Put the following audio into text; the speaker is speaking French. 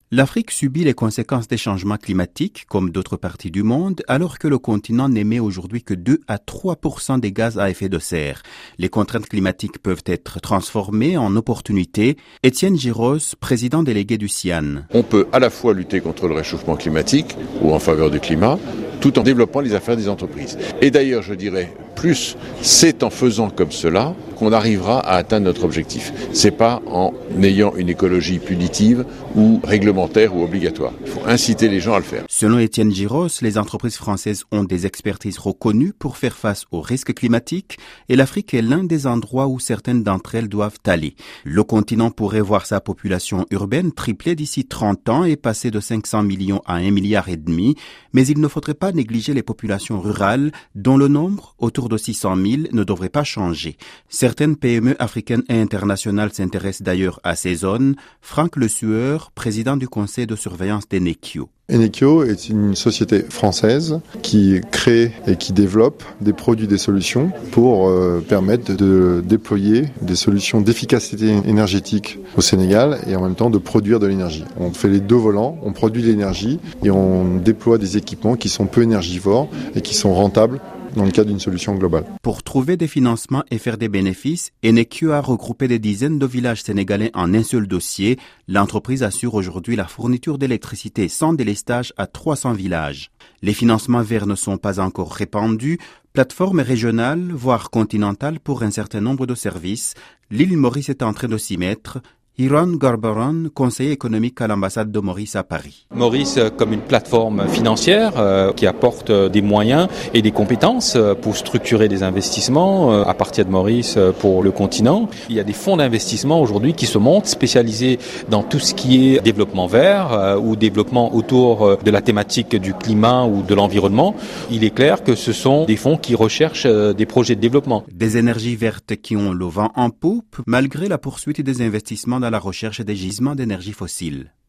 L'Afrique subit les conséquences des changements climatiques, comme d'autres parties du monde, alors que le continent n'émet aujourd'hui que 2 à 3% des gaz à effet de serre. Les contraintes climatiques peuvent être transformées en opportunités. Étienne Giros, président délégué du CIAN. On peut à la fois lutter contre le réchauffement climatique ou en faveur du climat, tout en développant les affaires des entreprises. Et d'ailleurs, je dirais, plus c'est en faisant comme cela qu'on arrivera à atteindre notre objectif. C'est pas en ayant une écologie punitive ou réglementaire ou obligatoire. Il faut inciter les gens à le faire. Selon Étienne Giros, les entreprises françaises ont des expertises reconnues pour faire face aux risques climatiques et l'Afrique est l'un des endroits où certaines d'entre elles doivent aller. Le continent pourrait voir sa population urbaine tripler d'ici 30 ans et passer de 500 millions à 1,5 milliard, mais il ne faudrait pas négliger les populations rurales dont le nombre, autour de 600 000, ne devrait pas changer. Certaines PME africaines et internationales s'intéressent d'ailleurs à ces zones. Franck Le Sueur, président du conseil de surveillance d'Enekio. Enekio est une société française qui crée et qui développe des produits, des solutions pour permettre de déployer des solutions d'efficacité énergétique au Sénégal et en même temps de produire de l'énergie. On fait les deux volants, on produit de l'énergie et on déploie des équipements qui sont peu énergivores et qui sont rentables dans le cadre d'une solution globale. Pour trouver des financements et faire des bénéfices, Enekio a regroupé des dizaines de villages sénégalais en un seul dossier. L'entreprise assure aujourd'hui la fourniture d'électricité sans délestage à 300 villages. Les financements verts ne sont pas encore répandus. Plateforme régionale, voire continentale pour un certain nombre de services. L'île Maurice est en train de s'y mettre. Hiron Garbaron, conseiller économique à l'ambassade de Maurice à Paris. Maurice comme une plateforme financière qui apporte des moyens et des compétences pour structurer des investissements à partir de Maurice pour le continent. Il y a des fonds d'investissement aujourd'hui qui se montent spécialisés dans tout ce qui est développement vert ou développement autour de la thématique du climat ou de l'environnement. Il est clair que ce sont des fonds qui recherchent des projets de développement. Des énergies vertes qui ont le vent en poupe malgré la poursuite des investissements dans la recherche des gisements d'énergie fossile.